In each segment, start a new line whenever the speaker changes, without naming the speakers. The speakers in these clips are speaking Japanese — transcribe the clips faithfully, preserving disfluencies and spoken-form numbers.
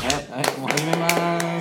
はい、もう始めます。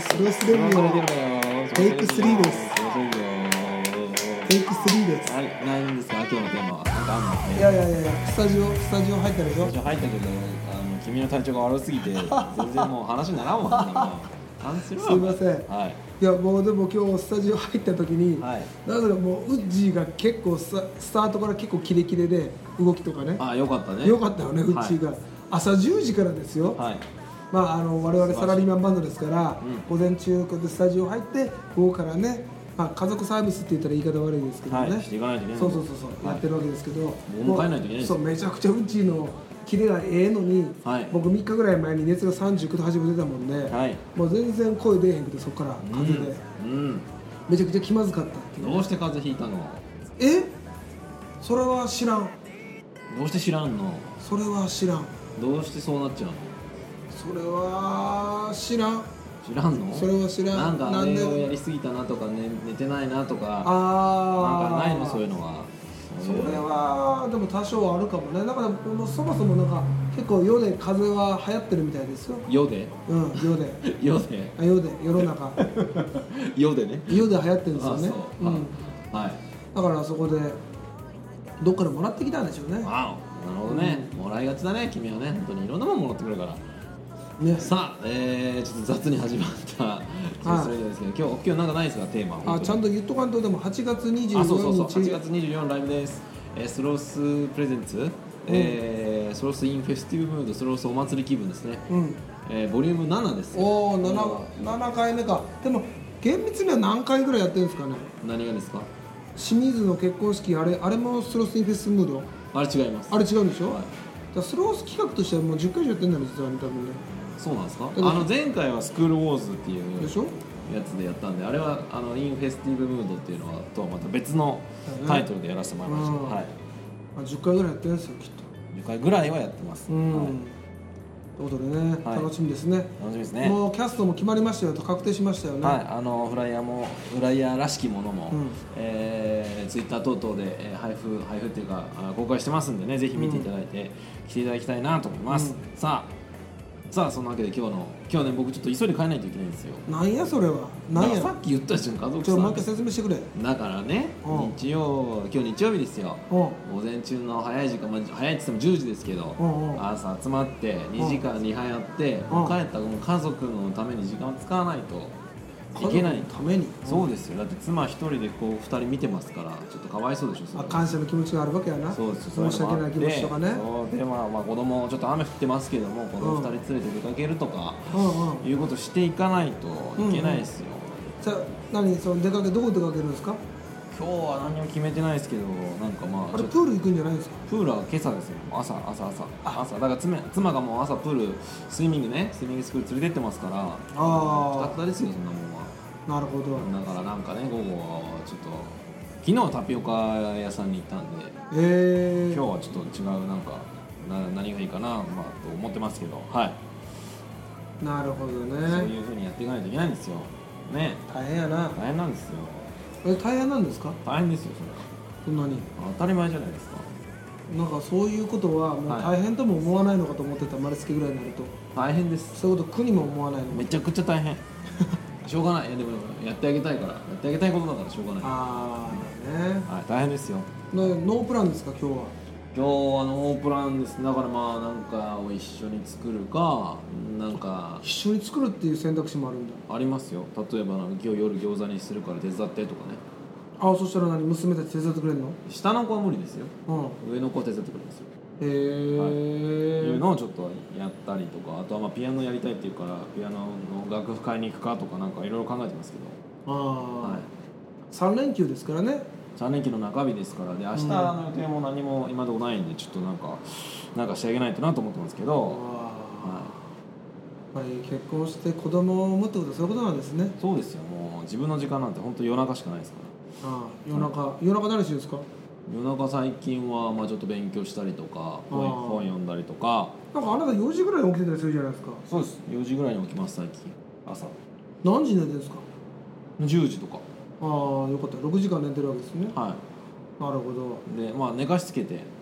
スロースレディオテイクスリーです。テイクスリーです。
はい、何ですか今日のテーマは。なんかあんのね。
いやいやいやいや、スタジオスタジオ入ったでしょ。
スタジオ入ったけど、あの君の体調が悪すぎて全然もう話にならんもんね。なんするわ。
すいません。
はい。
いやもうでも今日スタジオ入った時に、
はい、
だからもうウッジーが結構スタ、スタートから結構キレキレで動きとかね。
あ、よかったね。
よかったよね、ウッジーが、はい、朝じゅうじからですよ。
はい。
まあ、あの我々サラリーマンバンドですから、うん、午前中でスタジオ入って午後からね、まあ、家族サービスって言ったら言い方悪いですけどね、
はい、していかないといけない。
そうそうそうそう、はい、やってるわけですけど、
もうもう帰らないといけないです。
そうめちゃくちゃうちのキレがええのに、はい、僕みっかぐらい前に熱がさんじゅうきゅうどはちぶ出たもんで、はい、もう全然声出えへんくて、そこから風邪で、うんうん、めちゃくちゃ気まずかったっていう。
どうして風邪ひいたの？
えそれは知らん。
どうして知らんの？
それは知らん。
どうしてそうなっちゃうの？
それは知らん。
知らんの？
それは知らん。
なんかあれをやりすぎたなとか、ね、寝てないなとか、あなんかないの？そういうのは。
それはでも多少あるかもね。だからもうそもそもなんか結構世で風邪は流行ってるみたいですよ。
世で？
うん、世で
世で
あ世で世の中
世でね、
世で流行ってるんですよね。
うん、はい。
だからそこでどっからもらってきたんでしょうね。
わお、なるほどね、うん、もらいがちだね君はね。本当にいろんなものもらってくるからね。さあ、えー、ちょっと雑に始まったそれですけど、今日今日なんかないですかテーマ？
あ、ちゃんと言っとかんと。でもはちがつにじゅうよっか、
あ、そうそうそう、はちがつにじゅうよっかライブです。えー、スロースプレゼンツ、うん、えー、スロースインフェスティブムード、スロースお祭り気分ですね。うん、えー、ボリュームななですよ。
おお、なな、ななかいめか。でも厳密には何回ぐらいやってるんですかね。
何がですか？
清水の結婚式、あれあれもスロースインフェスムード？
あれ違います。
あれ違うんでしょ、はい、だスロース企画としてはもうじゅっかい以上やってんだよ実はね、多分ね。
そうなんですか？あの前回はスクールウォーズっていう
でしょ
やつでやったんで、あれはあのインフェスティブムードっていうのはとはまた別のタイトルでやらせてもらいました、ね、はい。
あ、じゅっかいぐらいやってるんですよきっと。
じゅっかいぐらいはやってます、うん、はい。
ということでね、はい、楽しみですね。
楽しみですね。
もうキャストも決まりましたよと、確定しましたよね。
はい、あのフライヤーもフライヤーらしきものも、うん、えー、ツイッター等々で、えー、配布配布っていうか公開してますんでね、ぜひ見ていただいて、うん、来ていただきたいなと思います、うん、さあさあそんなわけで今日の今日ね、僕ちょっと急いで帰らないといけないんですよ。
なんやそれは。なんや
さっき言ったじゃん、家族さん。
ちょっともう一回説明してくれ。
だからね、日曜今日日曜日ですよ。午前中の早い時間、まあ、早いって言ってもじゅうじですけど、朝集まってにじかんにはいやって、帰ったもう家族のために時間を使わないといけない。
ために。
そうですよ。だって妻一人でこうふたり見てますから、ちょっとかわいそうでしょ。
あ、感謝の気持ちがあるわけやな。
そうです。
申し訳ない気持ちとかね。
そうで、まあ、まあ子供ちょっと雨降ってますけども、子供ふたり連れて出かけるとか、うんうん、いうことしていかないといけないですよ。
うんうん、じゃあ何その出かけどこ出かけるんですか？
今日は何も決めてないですけど、なんかまあ
あれプール行くんじゃないですか？
プールは今朝ですよ。朝朝朝朝だから妻妻がもう朝プールスイミングねスイミングスクール連れてってますから、ああ使ったですよそんなもんは。
なるほど。
だからなんかね、午後はちょっと昨日はタピオカ屋さんに行ったんで、
えー、
今日はちょっと違うなんかな何がいいかな、まあ、と思ってますけど、はい。
なるほどね。
そういう風にやっていかないといけないんですよね。
大変やな。
大変なんですよ。
え、大変なんですか？
大変ですよそれは。
そんなに
当たり前じゃないですか。
なんかそういうことはもう大変とも思わないのかと思ってた、丸つけぐらいになると。
大変です。
そういうこと苦にも思わないの？め
ちゃくちゃ大変しょうがない。いやでもやってあげたいから、やってあげたいことだからしょうがない。ああね、はい、大変ですよ。
ノープランですか今日は？
今日はノープランです。だからまあなんかを一緒に作るか、なんか
一緒に作るっていう選択肢もあるんだ。
ありますよ。例えば今日夜餃子にするから手伝ってとかね。
ああ、そしたら何、娘たち手伝ってくれるの？
下の子は無理ですよ、うん、上の子は手伝ってくれますよ。へえ、はい、いうのをちょっとやったりとか、あとはまあピアノやりたいっていうからピアノの楽譜買いに行くかとか、なんかいろいろ考えてますけど。ああ、はい、さん連休ですからね。さん連休の中日ですから。で明日の予定も何も今のところないんで、ちょっとなんかなんかしてあげないとなと思ってますけど、はい、
やっぱり結婚して子供を産むってことはそういうことなんですね。
そうですよ。もう自分の時間なんて本当夜中しかないですから。ああ、
夜中、はい、夜中何してるんですか？
夜中最近はまあちょっと勉強したりとか、本, 本読んだりとか。
なんかあなたよじぐらいに起きてたりするじゃないですか。
そうです。よじぐらいに起きます最近。朝
何時に寝てるんですか？
じゅうじとか。あ
ああ、よかった。ろくじかん寝てるわけですね。
はい。
なるほど。
でまあ寝かしつけて、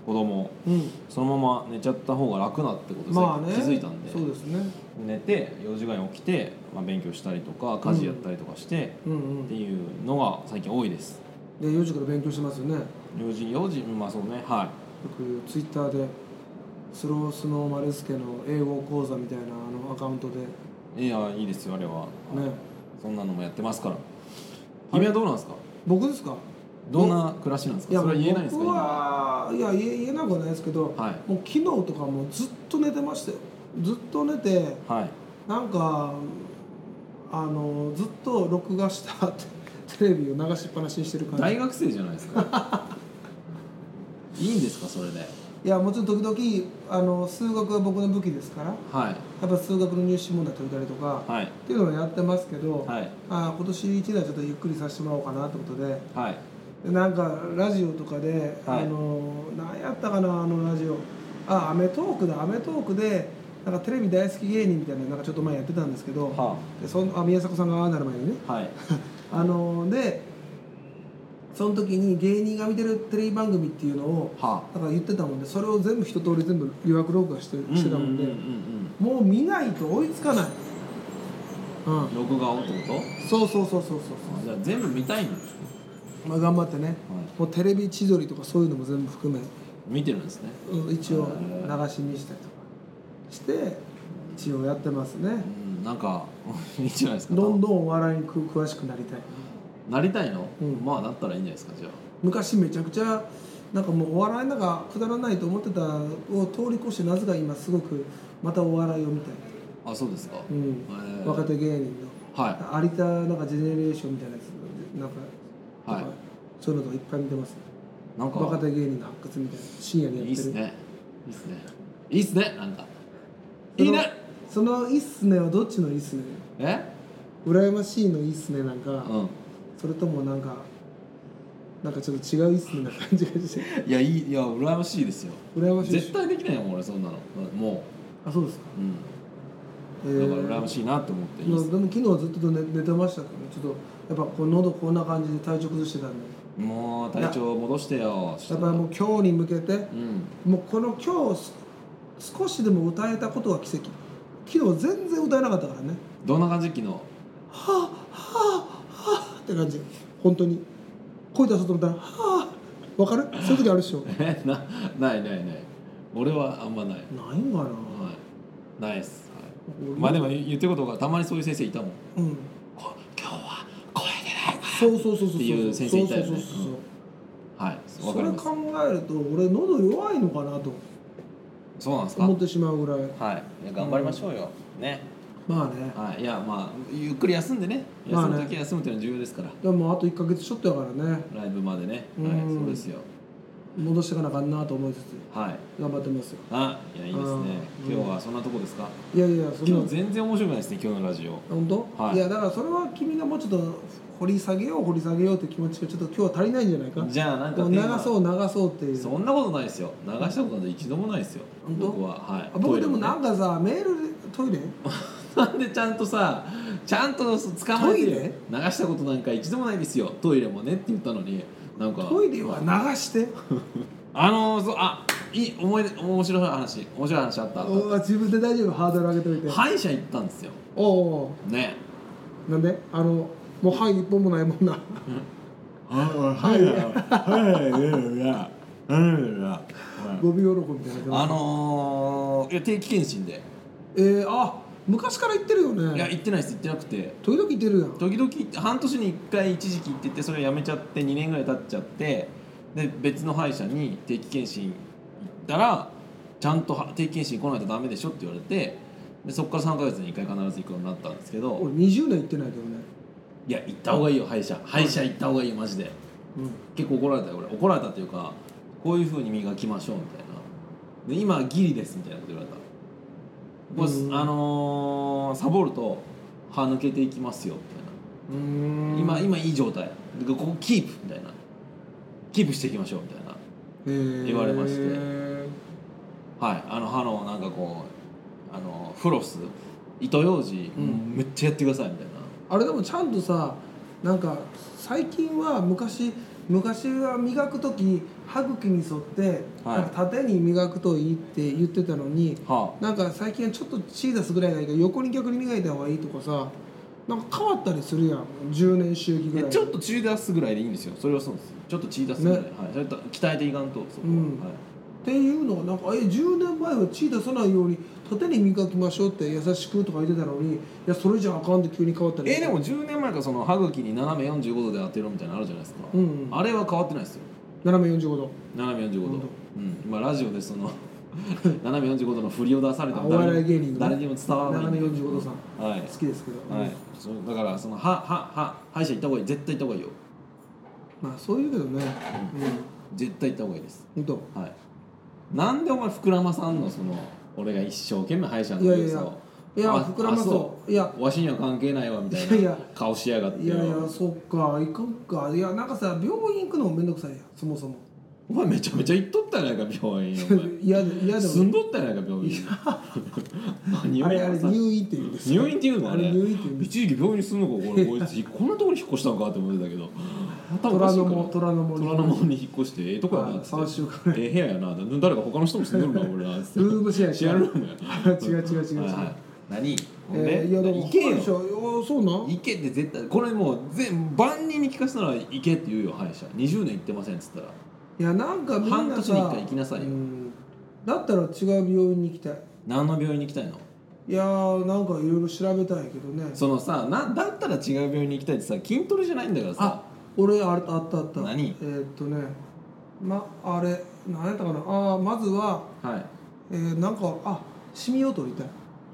子供、うん、そのまま寝ちゃった方が楽なってことで、まあね、気づいたんで、
そうですね、
寝てよじかんに起きて、まあ、勉強したりとか家事やったりとかして、うん、っていうのが最近多いです。
でよじから勉強してますよね。
よじよじまあそうね、はい。
僕ツイッターでスロースノーマルスケの英語講座みたいなあのアカウントで、
いやいいですよあれはね、そんなのもやってますから。君はどうなんですか？
僕ですか？
どんな暮らしなんですか？いや、それは言えないんですか？
僕はいや言えなくはないですけど、はい、もう昨日とかもずっと寝てましたよ。ずっと寝て、はい、なんかあのずっと録画したテレビを流しっぱなしにしてる感じ。
大学生じゃないですか。いいんですかそれで？
いやもちろん時々あの数学は僕の武器ですから、はい、やっぱ数学の入試問題解いたりとか、はい、っていうのをやってますけど、はい、あ今年いちねんちょっとゆっくりさせてもらおうかなってことで、はい、でなんかラジオとかで、はい、あの何やったかなあのラジオ、あアメトークだアメトークでなんかテレビ大好き芸人みたいななんかちょっと前やってたんですけど、はあ、でそあ宮迫さんがああなる前にね、はい、あのでその時に芸人が見てるテレビ番組っていうのを、はあ、だから言ってたもんで、それを全部一通り全部予約録画してしてたもんで、もう見ないと追いつかない、
うん、録画をってこ
と？そうそうそうそうそう。
じゃあ全部見たいんですね。
まあ頑張ってね、はい、もうテレビ千鳥とかそういうのも全部含め
見てるんですね。
一応流し見したりとかして一応やってますね。
うん、なんかいいじゃないですか。
どんどんお笑いに詳しくなりたい。
なりたいの？うん、まあなったらいいんじゃないですか。じゃあ
昔めちゃくちゃなんかもうお笑いなんかくだらないと思ってたを通り越してなぜか今すごくまたお笑いを見たい。
あ、そうですか。
うん、えー、若手芸人の、はい、有田なんかジェネレーションみたいなやつなんか、はい、そういうのとかいっぱい見てます。なんか若手芸人の発掘みたいな深夜にやってる。いいっすね。
いいっすね。いいっすね。なんかいいね。
そのいいっすねはどっちのいいっすね？え？羨ましいのいいっすねなんか。うん。それともなんかなんかちょっと違ういっすねな感じがして
いやいいいや羨ましいですよ。
羨ましい
絶対できないよ俺そんなのも
う。あそうですか。
うん、えー、だから羨ましいなと思っていい
でも昨日はずっと 寝, 寝てましたけど、ね、ちょっとやっぱこう喉こんな感じで体調崩してたんで、
もう体調戻してよ。
やっぱりもう今日に向けて、うん、もうこの今日少しでも歌えたことが奇跡。昨日全然歌えなかったからね。
どんな感じ？昨日は
あはあはあって感じ。本当に声出そうと思ったらはあ、わかる？そういう時あるでしょ。
えなないないない。俺はあんまない。
ないんかな。はい。
ないっす。はい、まあでも言ってることがたまにそういう先生いたもん。うん。今日は声出ないから。
そうそうそうそう。
っていう先生いたよね。そうそうそうそう。うん、はい。
それ考えると俺喉弱いのかなと。
そうなんですか。
思ってしまうぐらい。
はい。いや頑張りましょうよ。うん、ね。
まあね、
はい、いやまあゆっくり休んでね、休む時は休むっていうのは重要ですから。
でもあといっかげつちょっとやからね。
ライブまでね。はい、そうですよ。
戻していかなあかんなと思いつつ、はい、頑張ってますよ。
あ、いやいいですね。今日はそんなとこですか。
いやいや、そ
今日全然面白くないですね今日のラジオ。
本当？はい。いやだからそれは君がもうちょっと掘り下げよう掘り下げようって気持ちがちょっと今日は足りないんじゃないか。
じゃあなんか
流そう流そうっていう。
そんなことないですよ。流したことなんて一度もないですよ。僕ははい。
僕でもなんかさメールでトイレ。
なんでちゃんとさちゃんと捕まえて流したことなんか一度もないですよ。トイレもねって言ったのになんか
トイレは流して
あのー、そうあいい思い出面白い話面白い話あった。
自分で大丈夫ハードル上げといて。
歯医者行ったんですよ。おおね。
なんであのもう歯一本もないもんな。
はいはいはい
ゴミ喜びみたいな。
あのー、いや定期検診で。
えー、あ昔から行ってるよね。
いや行ってないです。行ってなくて
時々行ってるやん。
時々半年にいっかい一時期行っててそれやめちゃってにねんぐらい経っちゃってで別の歯医者に定期検診行ったらちゃんと定期検診来ないとダメでしょって言われてでそこからさんかげつにいっかい必ず行くようになったんですけど
俺にじゅうねん行ってないけどね。
いや行った方がいいよ歯医者歯医者行った方がいいよマジで、うん、結構怒られたよ俺。怒られたっていうかこういう風に磨きましょうみたいなで今ギリですみたいなこと言われた。これあのー、サボると歯抜けていきますよみたいな。うん今今いい状態ここキープみたいなキープしていきましょうみたいな言われましてはいあの歯のなんかこうあのフロス糸ようじ、うん、めっちゃやってくださいみたいな。
あれでもちゃんとさなんか最近は昔昔は磨く時歯茎に沿って、はい、なんか縦に磨くといいって言ってたのに、はあ、なんか最近はちょっと血出すぐらいがいいから横に逆に磨いた方がいいとかさ、なんか変わったりするやん。じゅうねん周期ぐらい
ちょっと血出すぐらいでいいんですよ。それはそうです。ちょっと血出すぐらい、ね、はい、それと鍛えていかんとそこは、うん、はい、
っていうのはなんかえじゅうねんまえは血出さないように縦に磨きましょうって優しくとか言ってたのに、いやそれじゃあかんって急に変わったり。
えー、でもじゅうねんまえからその歯茎に斜めよんじゅうごどで当てろみたいなのあるじゃないですか、うんうん、あれは変わってないですよ。
斜めよんじゅうごど
斜めよんじゅうごど、うん、今ラジオでその斜めよんじゅうごどの振りを出された
お笑い芸人の
誰にも伝わらない
斜めよんじゅうごどさん、はい、好きですけど、
はい、そうだからその歯歯歯歯医者行った方がいい、絶対行った方がいいよ。
まあそういうけどね、
うん、絶対行った方がいいです。
本当、
はい、なんでお前福山さんのその俺が一生懸命歯医者の時をさ、いやいや
いや膨らますよ。いや
わしには関係ないわみたいな顔しやがって。
いやいやそっか行くか。いやなんかさ病院行くのもめんどくさいやんそもそも。
お前めちゃめちゃ行っとったやないか病院。
いやいやでも
住んどったやないか病院。
あれあれ入院って言うんです
よ。入院って言うのあれ。
入院って言うんです。
一時期病院に住むのかこれこいつこんなところに引っ越したのかって思ってたけど。
虎ノ門虎ノ門
虎ノ門に引っ越してええとこやなって。
さんしゅうかん
ええ部屋やな。誰か他の人も住んでるな俺ら。ル
ームシェア
シェアルームや。
違う違う違う違う。
何？
えー、いやでも
行けよ。
そうなん？
行けって絶対これもう全万人に聞かせたら行けって言うよ歯医者。にじゅうねん行ってませんっつったら。
いやなんかみんなさ
半年にいっかい行きなさいよ。
だったら違う病院に行きたい。
何の病院に行きたいの？
いやーなんかいろいろ調べたいけどね。
そのさなだったら違う病院に行きたいってさ筋トレじゃないんだからさ。
あ俺あれあったあった。
何？
えー、っとねまあれ何やったかなあまずは、
はい
えー、なんかあシミを取りたい。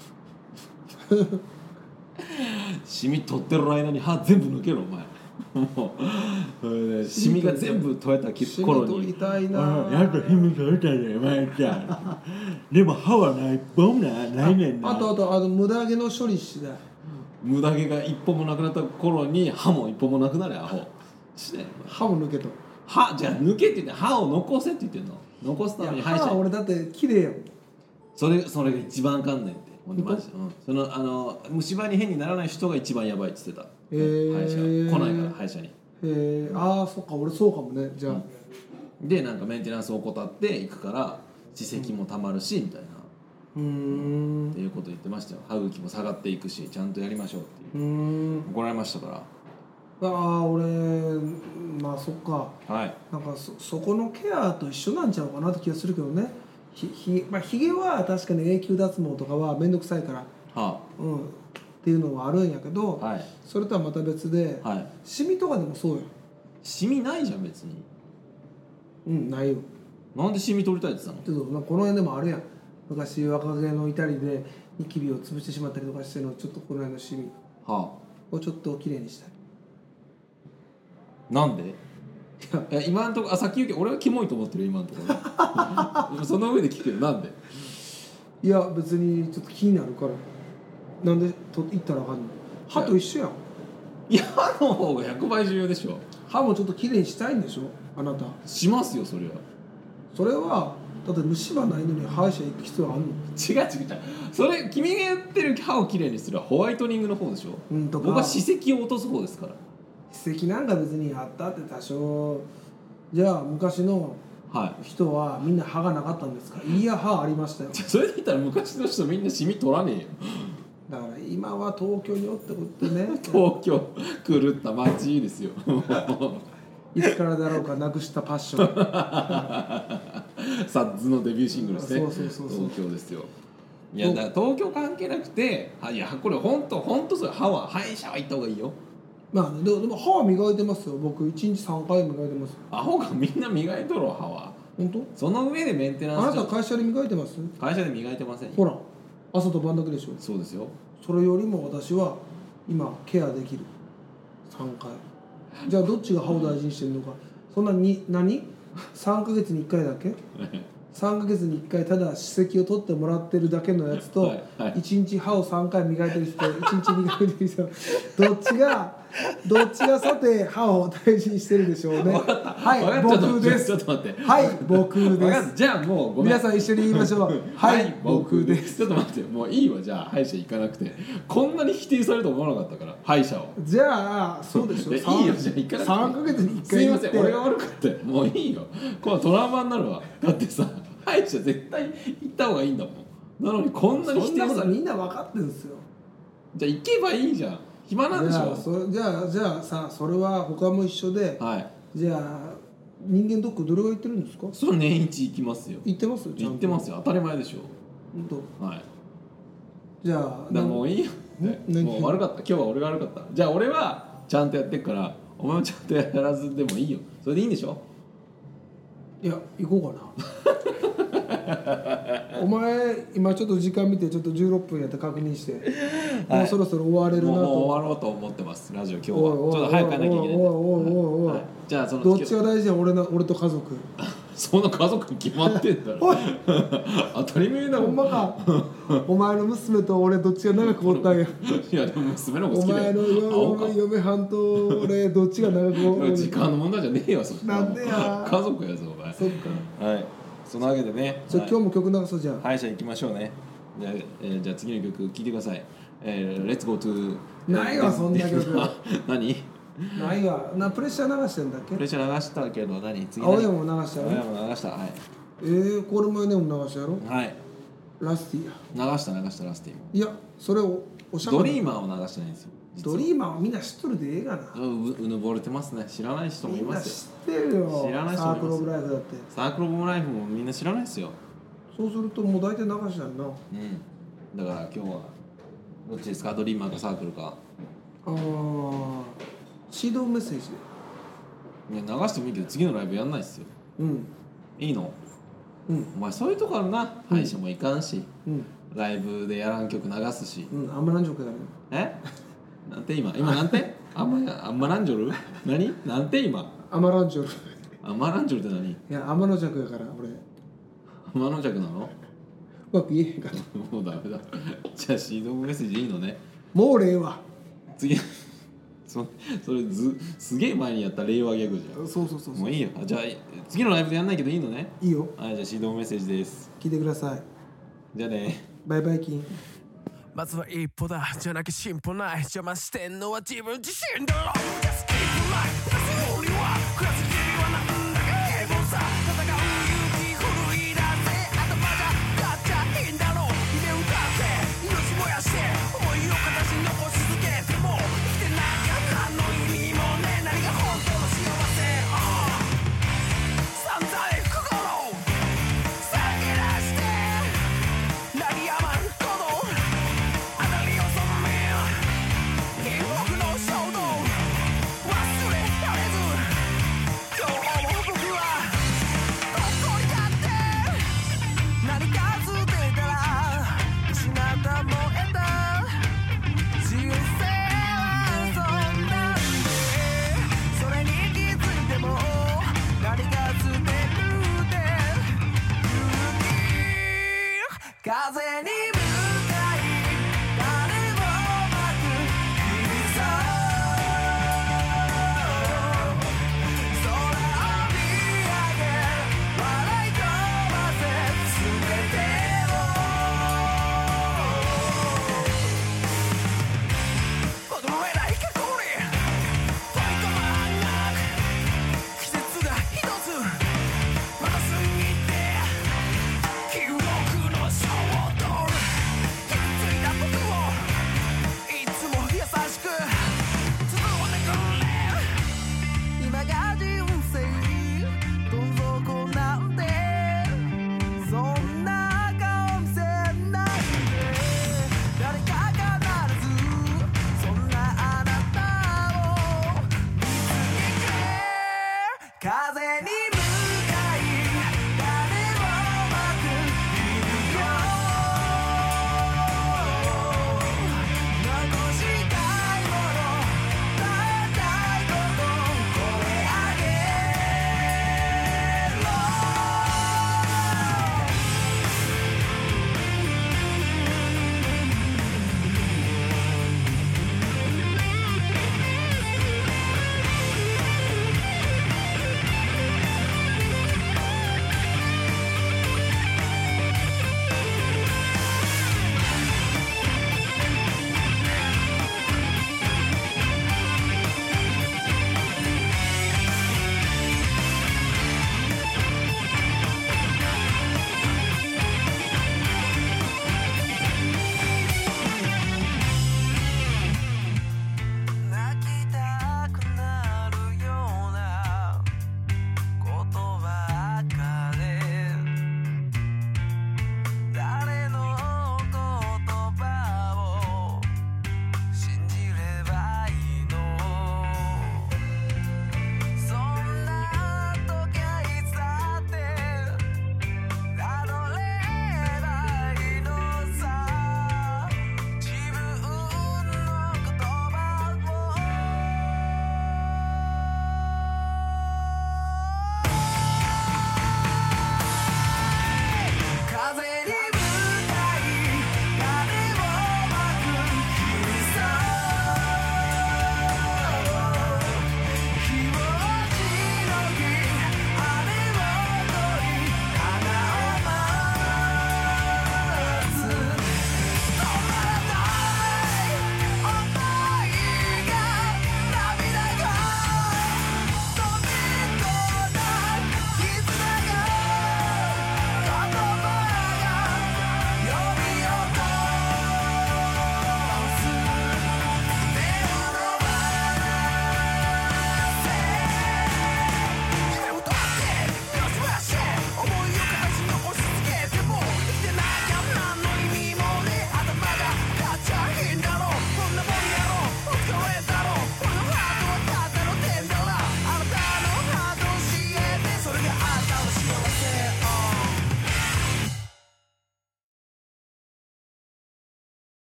シミ取ってる間に歯全部抜けろお前。もうシミが全部取れた頃に
シミ取りたいな
やっぱシミ取れたねお前ちゃん。でも歯はないボンなないねんな。
あとあとあの無駄毛の処理しない。
無駄毛が一歩もなくなった頃に歯も一歩もなくなるアホしてんの。
歯も抜けと
歯じゃあ抜けって言って歯を残せって言ってんの。残すために歯医者。
歯は俺だって綺麗やん。
それそれが一番あかんねんって。うん、そのあの虫歯に変にならない人が一番やばいって言ってた。
へー
歯医者来ないから歯医者に。
へえああそっか俺そうかもねじゃあ、
うん、でなんかメンテナンスを怠っていくから歯石もたまるし、うん、みたいな
うーん
っていうこと言ってましたよ。歯茎も下がっていくしちゃんとやりましょうっていう。うーん怒られましたから。
ああ俺まあそっか、
はい、
なんか そ, そこのケアと一緒なんちゃうかなって気がするけどね。ひひ、まあ、ひげは確かに永久脱毛とかは面倒くさいから、はあうん、っていうのはあるんやけど、はい、それとはまた別で、はい、シミとかでもそうよ。
シミないじゃん別に。
うんないよ。
なんでシミ取りたいって言ってたの？
ちょっとこの辺でもあるやん。昔若気の至りでニキビを潰してしまったりとかしてるのちょっとこの辺のシミをちょっときれいにしたい。
なんで？いや今のところあさっき言うけど俺はキモいと思ってる今のところ。その上で聞くけどなんで？
いや別にちょっと気になるから。なんでと言ったらあかんの？歯と一緒やん。
いや歯の方がひゃくばい重要でしょ。
歯もちょっときれいにしたいんでしょあなた。
しますよそれは。そ
れはだって虫歯ないのに歯医者行く必要あんの？
違う違う違う。それ君が言ってる歯をきれいにするはホワイトニングの方でしょ。
うんとか。
僕は歯石を落とす方ですから。
歯石なんか別にあったって多少じゃあ昔の人はみんな歯がなかったんですか？いや歯ありましたよ。
それで言ったら昔の人みんなシミ取らねえよ。
だから今は東京におってことね。
東京狂った街ですよ。
いつからだろうかなくしたパッション。
サッズのデビューシングルですね。
そうそうそうそう。
東京ですよ。いやだから東京関係なくて、あいやこれ本当本当それ歯は歯医者は行った方がいいよ。
まあでも歯は磨いてますよ。僕一日三回磨いてます。
アホがみんな磨いとろ歯は。
本当？
その上でメンテナンス。
あなた会社で磨いてます？
会社で磨いてません。
ほら朝と晩だけでしょ。
そうですよ。
それよりも私は今ケアできるさんかい。じゃあどっちが歯を大事にしてるのか。そんなに何さんかげつにいっかいだけさんかげつにいっかいただ歯石を取ってもらってるだけのやつと、はいはい、いちにち歯をさんかい磨いてる人といちにち磨いてる人どっちがどっちがさて歯を大事にしてるでしょうね。
分かった。
はい僕です。
ちょっと待って。
はい僕です。
じゃあもうごめん。
皆さん一緒に言いましょう。はい僕です。
ちょっと待って、もういいわ。じゃあ歯医者行かなくて、こんなに否定されると思わなかったから歯医者を。
じゃあそうでしょ。い
いいよ、じゃあ行かなくて
さんかげつにいっかい。
すいません、俺が悪かったよ。もういいよ。このトラウマになるわ。だってさ、歯医者絶対行った方がいいんだもん。なのにこんなに否定される。
そんなことみんな分かってるんですよ。
じゃあ行けばいいじゃん。暇なんでしょ。
じゃあそじゃあじゃあさ、それは他も一緒で、はい、じゃあ人間ドックどれが行ってるんですか？
それ年一行きますよ。
行ってます？
行ってますよ。当たり前でしょ。
本当。はい。
じゃあだもういいよ。もう悪かった。今日は俺が悪かった。じゃあ俺はちゃんとやってっから、お前もちゃんとやらずでもいいよ。それでいいんでしょ？
いや行こうかな。お前今ちょっと時間見てちょっとじゅうろっぷんやって確認して、はい、もうそろそろ終われるなと。
もう終わろうと思ってますラジオ今日は。ちょっと早く帰んなきゃいけない。おいおいおい
おい、はい、じゃあそのどっちが大事や？俺の俺と家族。
その家族決まってんだろ。当たり前だもん。
ほんまか。お前の娘と俺どっちが長くおったんや。
いやでも娘の方が好きだよ。
お前の嫁はんと俺どっちが長くおったんや。
時間の問題じゃねえよそんな。
なんでや。
家族やぞお前。
そっか。
はい。そのわけでね。
じゃあ今日も曲流そうじゃん。
歯医者行きましょうね。じゃあ、えー、じゃあ次の曲聴いてください。えー、Let's go to。
ないわそんな曲。
何？
ないわ。なプレッシャー流してんだっけ？
プレッシャー流したけど何？次
青山も流したよ。
青山流した。はい。
えー、コールマイネーム流したやろ？
はい。
ラスティ
や。流した流したラスティも。
いやそれをおしゃれ。
ドリーマーを流してないんですよ。
ドリーマーはみんな知っとるでええがな。
う, うぬぼれてますね。知らない人もいます
よ。みんな知ってるよ。
知らない人
もいます。サークルオブライフだって。
サークルオブライフもみんな知らないですよ。
そうするともう大体流しやんな。うん。
だから今日はどっちですか？ドリーマーかサークルか。
ああ。シードメッセージ
で。いや流してもいいけど次のライブやんないっすよ。うん。いいの？うん。お前そういうとこあるな。歯医者もいかんし。うん。ライブでやらん曲流すし。
うん。あんま何曲やるの？
え？なんて今今なんて？あんまあんまランジョル？何？なんて今？
アマランジョル。
アマランジョルって何？
いや天の弱やから俺。
天の弱なの？
うまく言えへんかった。
もうダメだ。じゃあシードメッセージいいのね。
もう令和。
次そそれずすげえ前にやった令和ギャグじゃん。
そうそうそうそう。
もういいよ。じゃあ次のライブでやんないけどいいのね。
いいよ。
はいじゃあシードメッセージです。
聞いてください。
じゃあね。
バイバイキン。
まずは一歩だじゃなきゃ進歩ない邪魔してんのは自分自身だろ Just keep life 私の俺は暮らす日はなんだか平凡さ戦